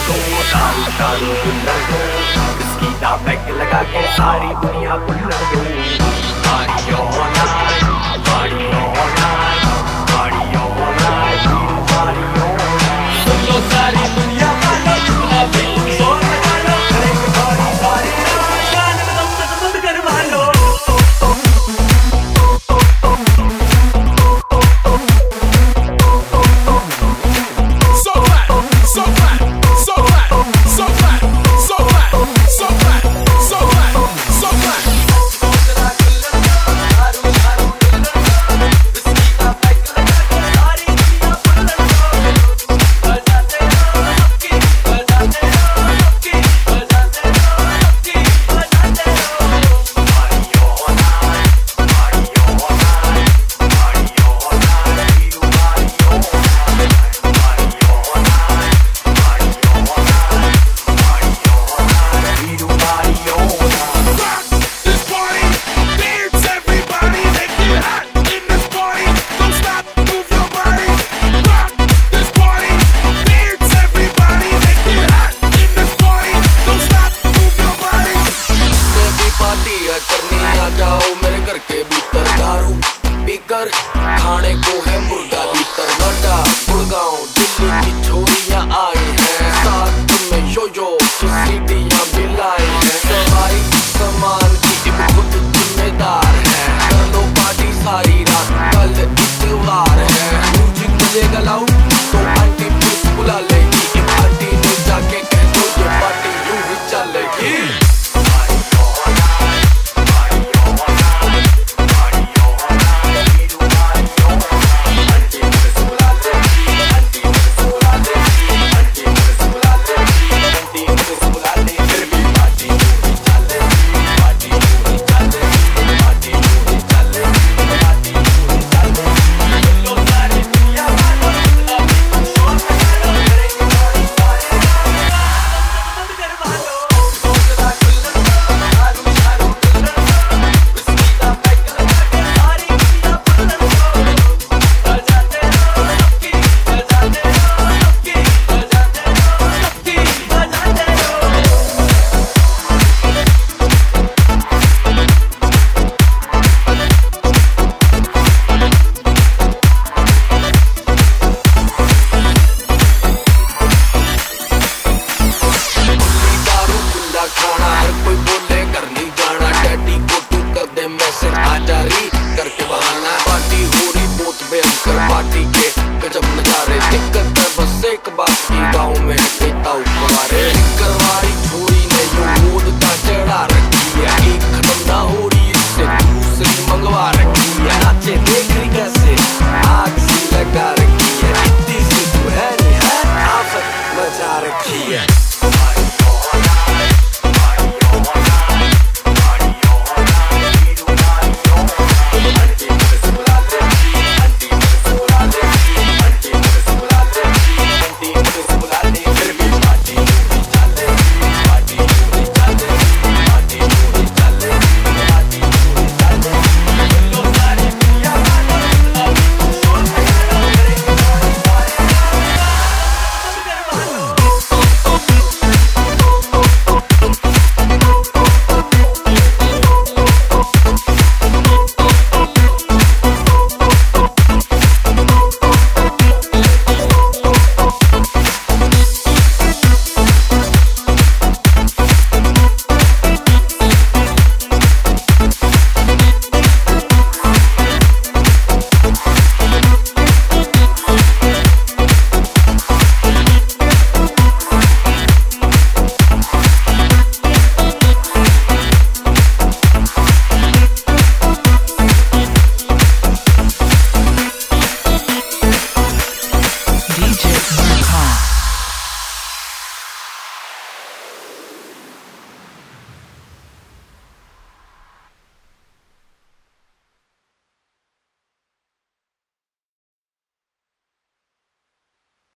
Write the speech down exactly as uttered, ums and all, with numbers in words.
तो दारू दारू बुल्लर दो, इसकी दा पैक लगा के सारी दुनिया बुल्लर दो। Party all night, party all night, party all night, party all night. सुन लो सारी दुनिया वालों, अपना दिल जोर लगा लो, करेंगे पार्टी सारी रात, गाने में दम दम दम करवा लो। खाने को है मुर्गा भीतर नोटा, गुड़गांव दिल्ली की छोरियां आई हैं, साथ में यो यो की सीटियां मिलाई हैं। सवारी सामान की खुद जिम्मेदार है, कर लो पार्टी सारी रात, कल इतवार है। म्यूजिक बजेगा लाउड तो आंटी पुलिस बुला लेगी, आंटी ने जाके कह दो ये पार्टी यूं ही चलेगी। करके बहाना पार्टी हो रही बहुत भयंकर, पार्टी के गजब नजारे, दिक्कत है बस एक बात की, गाँव में है ताऊ कुंवारे। करवारी छोरी ने जो मूड का चढ़ा रखी है, एक खत्म ना हो रही इससे दूसरी मंगवा रखी है। नाचे देख रही कैसे आग सी लगा रखी है, इतनी सी तू है नहीं है, आफत मचा रखी है।